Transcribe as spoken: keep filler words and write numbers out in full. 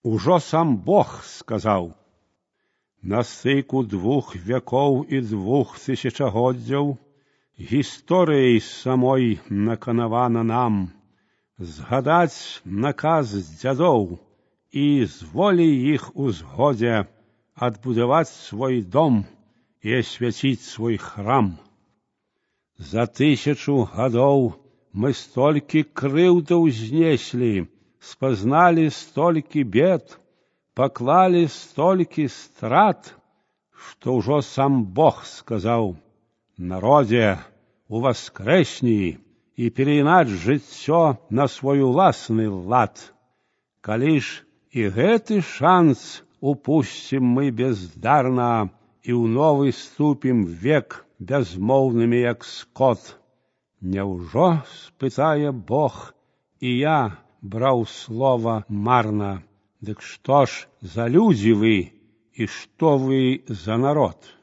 Ужо сам Бог сказаў: на стыку двух вякоў і двух тысячагоддзяў гісторыяй самой наканавана нам згадаць наказ дзядоў і з волі іх узгодзе адбудаваць свой дом і асвяціць свой храм. За тысячу гадоў мы столькі крыўдаў знеслі, спазналі столькі бед, паклалі столькі страт, што ўжо сам Бог сказаў: народзе, уваскрэсні і перайнаць жыццё на свой уласны лад. Калі ж і гэты шанс упусцім мы бездарна і ў новы ступім век бязмоўнымі, як скот, няўжо, спытае Бог, і я браў слова марна? Дык што ж за людзі вы, і што вы за народ?